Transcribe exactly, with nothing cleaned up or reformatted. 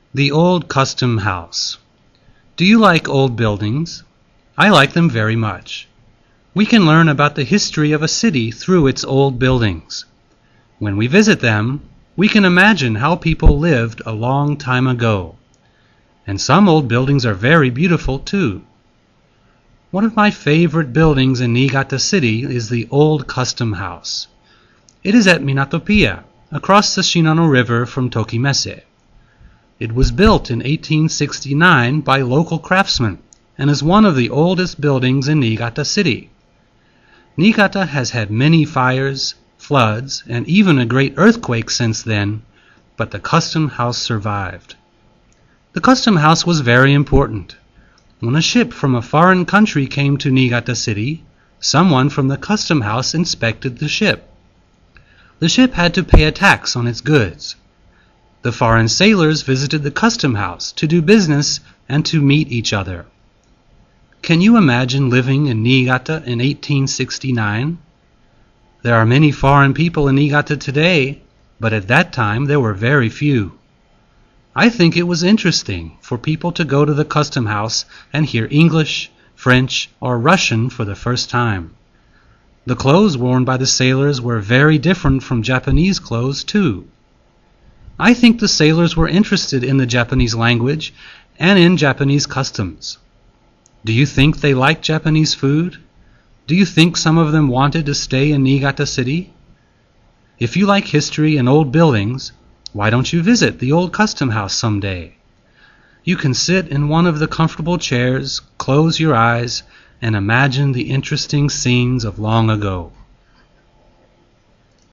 The Old Custom House. Do you like old buildings? I like them very much. We can learn about the history of a city through its old buildings. When we visit them, we can imagine how people lived a long time ago. And some old buildings are very beautiful too. One of my favorite buildings in Niigata City is the Old Custom House. It is at Minatopiya, across the Shinano River from Tokimese. It was built in eighteen sixty-nine by local craftsmen and is one of the oldest buildings in Niigata City. Niigata has had many fires, floods, and even a great earthquake since then, but the custom house survived. The custom house was very important. When a ship from a foreign country came to Niigata City, someone from the custom house inspected the ship. The ship had to pay a tax on its goods. The foreign sailors visited the custom house to do business and to meet each other. Can you imagine living in Niigata in eighteen sixty-nine? There are many foreign people in Niigata today, but at that time there were very few. I think it was interesting for people to go to the custom house and hear English, French, or Russian for the first time. The clothes worn by the sailors were very different from Japanese clothes too. I think the sailors were interested in the Japanese language and in Japanese customs. Do you think they liked Japanese food? Do you think some of them wanted to stay in Niigata City? If you like history and old buildings, why don't you visit the Old Custom House someday? You can sit in one of the comfortable chairs, close your eyes, and imagine the interesting scenes of long ago.